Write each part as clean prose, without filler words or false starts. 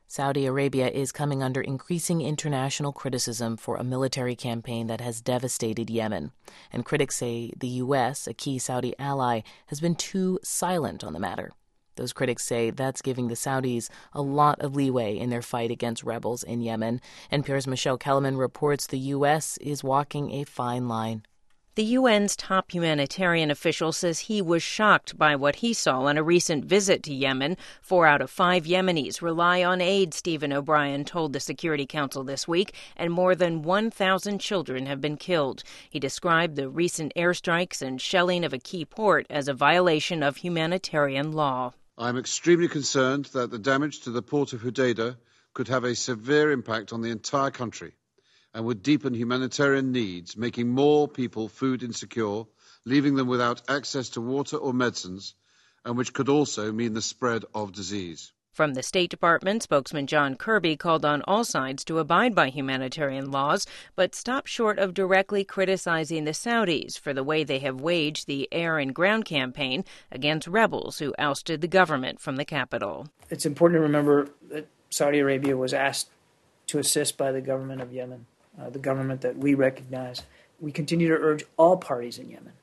Saudi Arabia is coming under increasing international criticism for a military campaign that has devastated Yemen. And critics say the U.S., a key Saudi ally, has been too silent on the matter. Those critics say that's giving the Saudis a lot of leeway in their fight against rebels in Yemen. NPR's Michelle Kellerman reports the U.S. is walking a fine line. The UN's top humanitarian official says he was shocked by what he saw on a recent visit to Yemen. 4 out of 5 Yemenis rely on aid, Stephen O'Brien told the Security Council this week, and more than 1,000 children have been killed. He described the recent airstrikes and shelling of a key port as a violation of humanitarian law. I'm extremely concerned that the damage to the port of Hodeidah could have a severe impact on the entire country and would deepen humanitarian needs, making more people food insecure, leaving them without access to water or medicines, and which could also mean the spread of disease. From the State Department, spokesman John Kirby called on all sides to abide by humanitarian laws, but stopped short of directly criticizing the Saudis for the way they have waged the air and ground campaign against rebels who ousted the government from the capital. It's important to remember that Saudi Arabia was asked to assist by the government of Yemen. The government that we recognize. We continue to urge all parties in Yemen,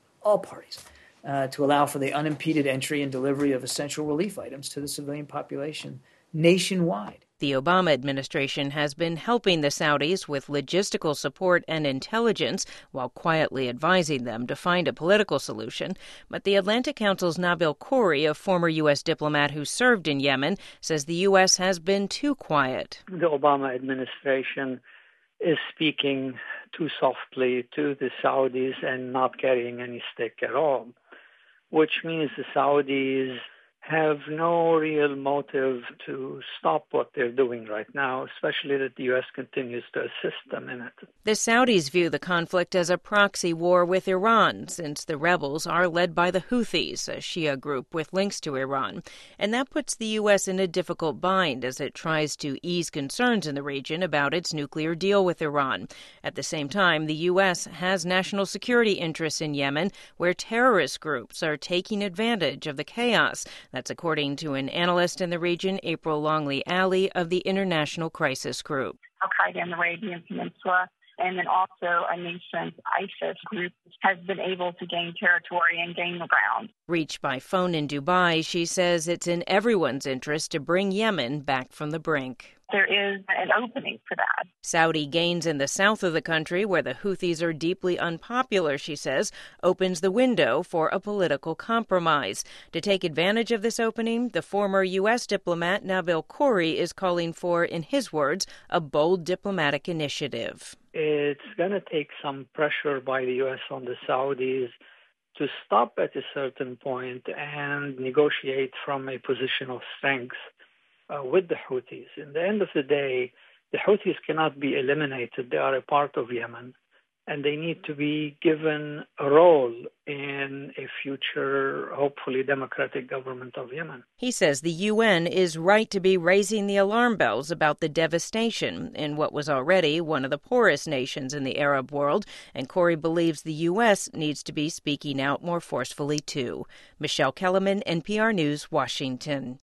to allow for the unimpeded entry and delivery of essential relief items to the civilian population nationwide. The Obama administration has been helping the Saudis with logistical support and intelligence while quietly advising them to find a political solution. But the Atlantic Council's Nabil Khouri, a former U.S. diplomat who served in Yemen, says the U.S. has been too quiet. The Obama administration is speaking too softly to the Saudis and not carrying any stick at all, which means the Saudis have no real motive to stop what they're doing right now, especially that the U.S. continues to assist them in it. The Saudis view the conflict as a proxy war with Iran, since the rebels are led by the Houthis, a Shia group with links to Iran. And that puts the U.S. in a difficult bind as it tries to ease concerns in the region about its nuclear deal with Iran. At the same time, the U.S. has national security interests in Yemen, where terrorist groups are taking advantage of the chaos. That's according to an analyst in the region, April Longley Alley of the International Crisis Group. Al-Qaeda in the Arabian Peninsula, and then also a nascent ISIS group has been able to gain territory and gain the ground. Reached by phone in Dubai, she says it's in everyone's interest to bring Yemen back from the brink. There is an opening for that. Saudi gains in the south of the country, where the Houthis are deeply unpopular, she says, opens the window for a political compromise. To take advantage of this opening, the former U.S. diplomat Nabil Khouri is calling for, in his words, a bold diplomatic initiative. It's going to take some pressure by the U.S. on the Saudis to stop at a certain point and negotiate from a position of strength with the Houthis. In the end of the day, the Houthis cannot be eliminated. They are a part of Yemen, and they need to be given a role in a future, hopefully, democratic government of Yemen. He says the UN is right to be raising the alarm bells about the devastation in what was already one of the poorest nations in the Arab world, and Khouri believes the U.S. needs to be speaking out more forcefully, too. Michelle Kellerman, NPR News, Washington.